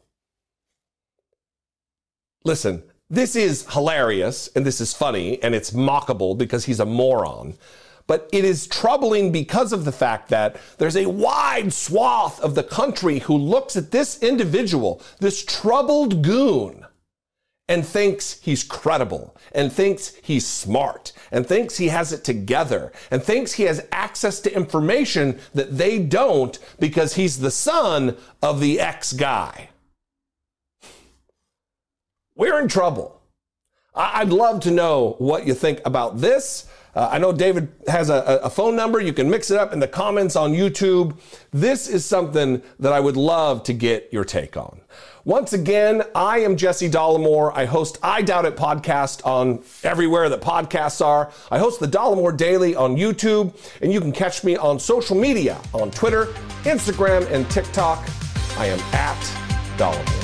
Listen, this is hilarious, and this is funny, and it's mockable because he's a moron. But it is troubling because of the fact that there's a wide swath of the country who looks at this individual, this troubled goon, and thinks he's credible, and thinks he's smart, and thinks he has it together, and thinks he has access to information that they don't because he's the son of the ex-guy. We're in trouble. I'd love to know what you think about this. I know David has a phone number. You can mix it up in the comments on YouTube. This is something that I would love to get your take on. Once again, I am Jesse Dollemore. I host I Doubt It podcast on everywhere that podcasts are. I host the Dollemore Daily on YouTube, and you can catch me on social media on Twitter, Instagram, and TikTok. I am at Dollemore.